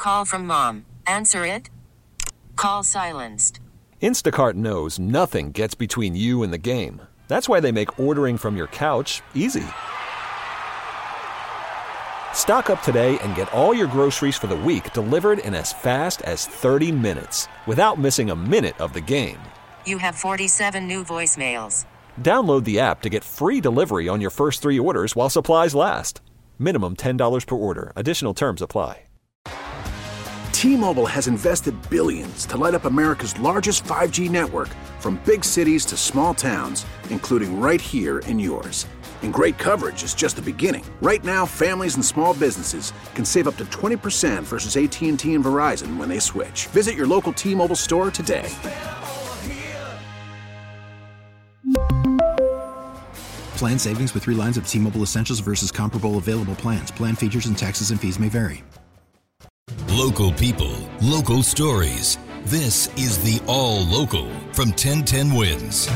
Call from mom. Answer it. Call silenced. Instacart knows nothing gets between you and the game. That's why they make ordering from your couch easy. Stock up today and get all your groceries for the week delivered in as fast as 30 minutes without missing a minute of the game. You have 47 new voicemails. Download the app to get free delivery on your first 3 orders while supplies last. Minimum $10 per order. Additional terms apply. T-Mobile has invested billions to light up America's largest 5G network, from big cities to small towns, including right here in yours. And great coverage is just the beginning. Right now, families and small businesses can save up to 20% versus AT&T and Verizon when they switch. Visit your local T-Mobile store today. Plan savings with 3 lines of T-Mobile Essentials versus comparable available plans. Plan features and taxes and fees may vary. Local people, local stories. This is the All Local from 1010 Wins.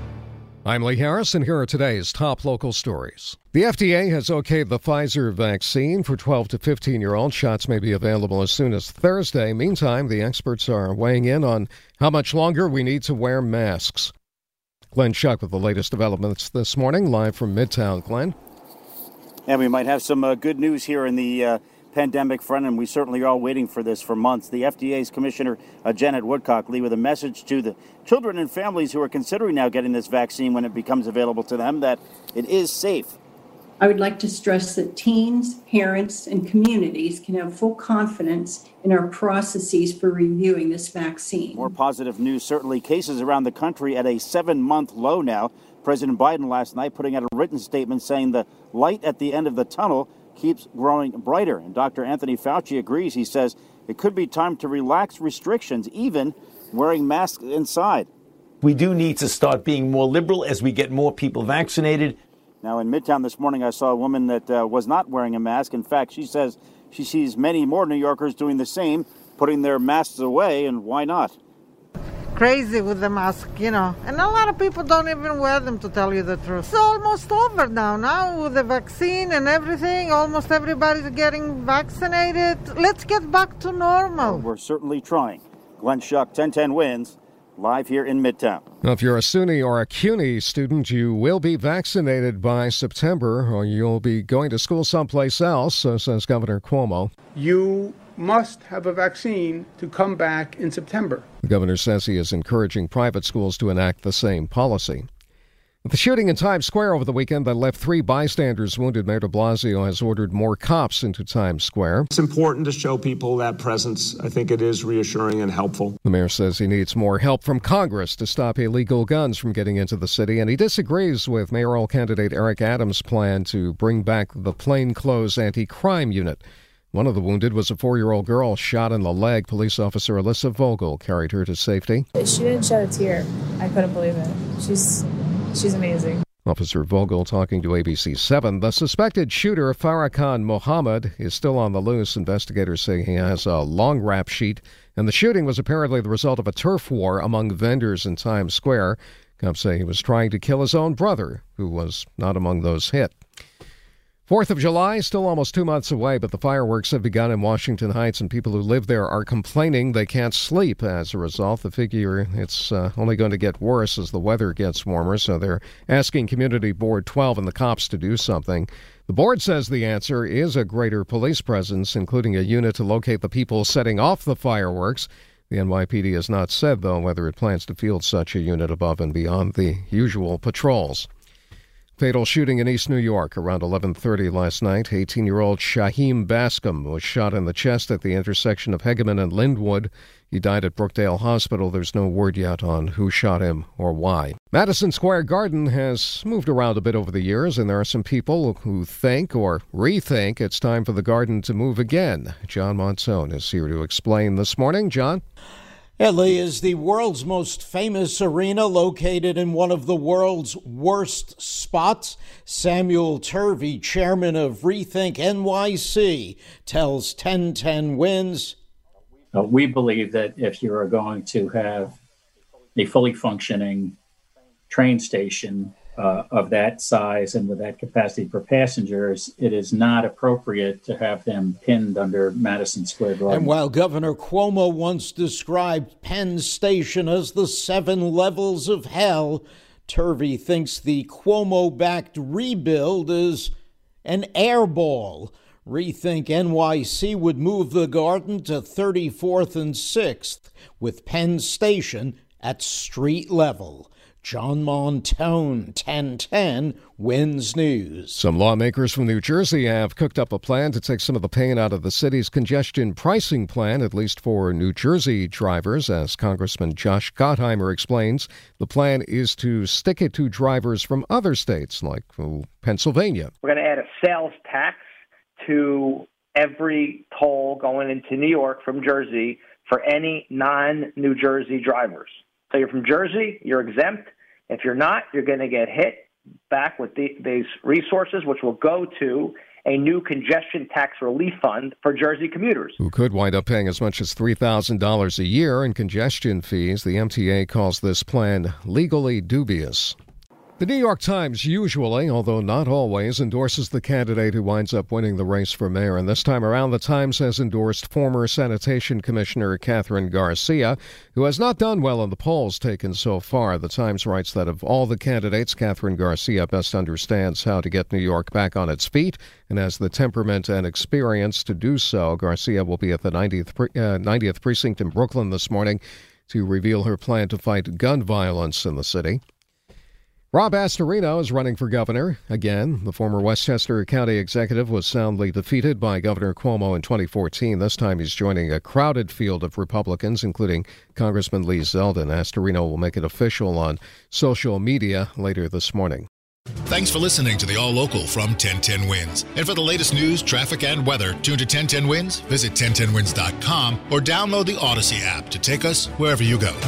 I'm Lee Harris, and here are today's top local stories. The FDA has okayed the Pfizer vaccine for 12 to 15-year-olds. Shots may be available as soon as Thursday. Meantime, the experts are weighing in on how much longer we need to wear masks. Glenn Schuck with the latest developments this morning, live from Midtown. Glenn? And we might have some good news here in the pandemic front, and we certainly are all waiting for this for months. The FDA's Commissioner Janet Woodcock, Lee, with a message to the children and families who are considering now getting this vaccine when it becomes available to them, that it is safe. I would like to stress that teens, parents, and communities can have full confidence in our processes for reviewing this vaccine. More positive news, certainly. Cases around the country at a 7-month low now. President Biden last night putting out a written statement saying the light at the end of the tunnel keeps growing brighter. And Dr. Anthony Fauci agrees. He says it could be time to relax restrictions, even wearing masks inside. We do need to start being more liberal as we get more people vaccinated. Now, in Midtown this morning, I saw a woman that was not wearing a mask. In fact, she says she sees many more New Yorkers doing the same, putting their masks away, and why not? Crazy with the mask, you know. And a lot of people don't even wear them, to tell you the truth. It's almost over now. Now with the vaccine and everything, almost everybody's getting vaccinated. Let's get back to normal. Well, we're certainly trying. Glenn Schuck, 1010 Wins, live here in Midtown. Now, if you're a SUNY or a CUNY student, you will be vaccinated by September, or you'll be going to school someplace else, so says Governor Cuomo. You must have a vaccine to come back in September. The governor says he is encouraging private schools to enact the same policy. The shooting in Times Square over the weekend that left 3 bystanders wounded, Mayor de Blasio has ordered more cops into Times Square. It's important to show people that presence. I think it is reassuring and helpful. The mayor says he needs more help from Congress to stop illegal guns from getting into the city, and he disagrees with mayoral candidate Eric Adams' plan to bring back the plainclothes anti-crime unit. One of the wounded was a 4-year-old girl shot in the leg. Police officer Alyssa Vogel carried her to safety. She didn't shed a tear. I couldn't believe it. She's amazing. Officer Vogel talking to ABC 7. The suspected shooter, Farrakhan Mohammed, is still on the loose. Investigators say he has a long rap sheet, and the shooting was apparently the result of a turf war among vendors in Times Square. Cops say he was trying to kill his own brother, who was not among those hit. 4th of July, still almost 2 months away, but the fireworks have begun in Washington Heights, and people who live there are complaining they can't sleep. As a result, the figure it's only going to get worse as the weather gets warmer, so they're asking Community Board 12 and the cops to do something. The board says the answer is a greater police presence, including a unit to locate the people setting off the fireworks. The NYPD has not said, though, whether it plans to field such a unit above and beyond the usual patrols. Fatal shooting in East New York around 11:30 last night. 18-year-old Shaheem Bascom was shot in the chest at the intersection of Hegeman and Lindwood. He died at Brookdale Hospital. There's no word yet on who shot him or why. Madison Square Garden has moved around a bit over the years, and there are some people who think or rethink it's time for the garden to move again. John Montone is here to explain this morning. John? LA is the world's most famous arena, located in one of the world's worst spots. Samuel Turvey, chairman of Rethink NYC, tells 1010 Wins. We believe that if you are going to have a fully functioning train station of that size and with that capacity for passengers, it is not appropriate to have them pinned under Madison Square Garden. And while Governor Cuomo once described Penn Station as the 7 levels of hell, Turvey thinks the Cuomo-backed rebuild is an airball. Rethink NYC would move the Garden to 34th and 6th, with Penn Station at street level. John Montone, 1010 WINS News. Some lawmakers from New Jersey have cooked up a plan to take some of the pain out of the city's congestion pricing plan, at least for New Jersey drivers. As Congressman Josh Gottheimer explains, the plan is to stick it to drivers from other states like Pennsylvania. We're going to add a sales tax to every toll going into New York from Jersey for any non-New Jersey drivers. So you're from Jersey, you're exempt. If you're not, you're going to get hit back with these resources, which will go to a new congestion tax relief fund for Jersey commuters, who could wind up paying as much as $3,000 a year in congestion fees. The MTA calls this plan legally dubious. The New York Times usually, although not always, endorses the candidate who winds up winning the race for mayor. And this time around, the Times has endorsed former Sanitation Commissioner Kathryn Garcia, who has not done well in the polls taken so far. The Times writes that of all the candidates, Kathryn Garcia best understands how to get New York back on its feet and has the temperament and experience to do so. Garcia will be at the 90th precinct in Brooklyn this morning to reveal her plan to fight gun violence in the city. Rob Astorino is running for governor again. The former Westchester County executive was soundly defeated by Governor Cuomo in 2014. This time he's joining a crowded field of Republicans, including Congressman Lee Zeldin. Astorino will make it official on social media later this morning. Thanks for listening to the All Local from 1010 WINS. And for the latest news, traffic, and weather, tune to 1010 WINS, visit 1010wins.com, or download the Odyssey app to take us wherever you go.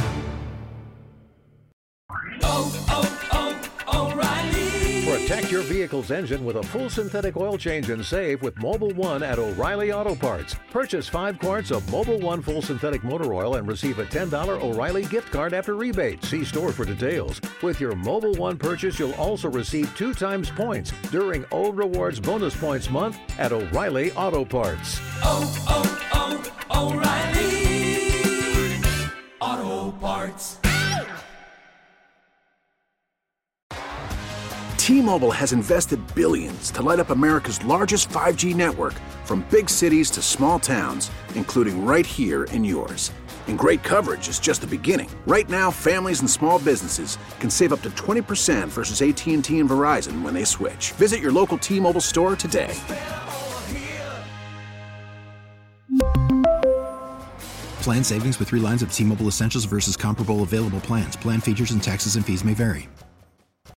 Protect your vehicle's engine with a full synthetic oil change and save with Mobil 1 at O'Reilly Auto Parts. Purchase 5 quarts of Mobil 1 full synthetic motor oil and receive a $10 O'Reilly gift card after rebate. See store for details. With your Mobil 1 purchase, you'll also receive 2 times points during O Rewards Bonus Points Month at O'Reilly Auto Parts. O'Reilly Auto Parts. T-Mobile has invested billions to light up America's largest 5G network, from big cities to small towns, including right here in yours. And great coverage is just the beginning. Right now, families and small businesses can save up to 20% versus AT&T and Verizon when they switch. Visit your local T-Mobile store today. Plan savings with 3 lines of T-Mobile Essentials versus comparable available plans. Plan features and taxes and fees may vary.